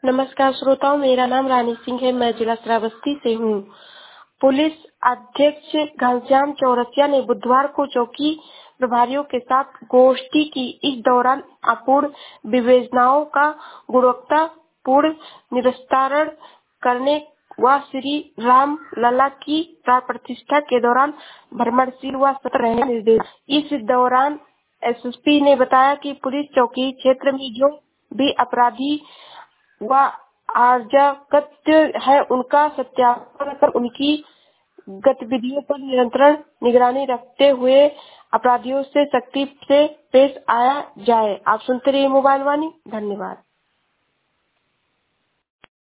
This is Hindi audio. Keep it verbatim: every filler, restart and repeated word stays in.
नमस्कार श्रोताओं, मेरा नाम रानी सिंह है। मैं जिला श्रावस्ती से हूँ। पुलिस अध्यक्ष घनश्याम चौरसिया ने बुधवार को चौकी प्रभारियों के साथ गोष्ठी की। इस दौरान अपूर्ण विवेचनाओं का गुणवत्तापूर्ण निस्तारण करने व श्री राम लला की प्राण प्रतिष्ठा के दौरान भ्रमणशील व सतर्क रहने का निर्देश। इस दौरान एसएसपी ने बताया कि पुलिस चौकी क्षेत्र में जो भी अपराधी व अराजकता है उनका सत्यापन कर उनकी गतिविधियों पर निरंतर निगरानी रखते हुए अपराधियों से सख्ती से पेश आया जाए। आप सुनते रहिए मोबाइल वाणी। धन्यवाद।